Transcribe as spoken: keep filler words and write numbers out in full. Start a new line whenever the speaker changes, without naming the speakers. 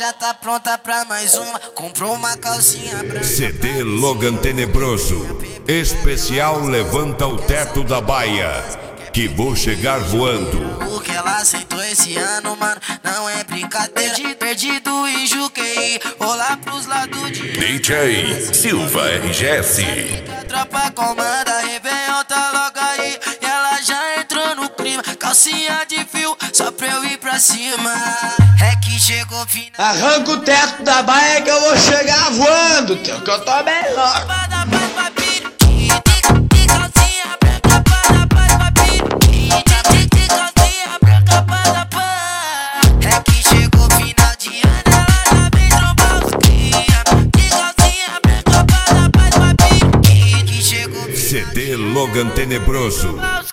já tá pronta pra mais uma. Comprou uma calcinha branca.
C D Logan Tenebroso. Especial Levanta o Teto da Baia, que vou chegar voando.
O que ela aceitou esse ano, mano, não é brincadeira. Perdido e Juquei, olá pros lados de
D J Silva R G S.
A tropa comanda, Réveillon tá logo aí. E ela já entrou no clima, calcinha de fio, só pra eu ir pra cima. É que chegou o final.
Arranca o teto da baia que eu vou chegar voando, que eu tô bem louco.
C D Logan Tenebroso.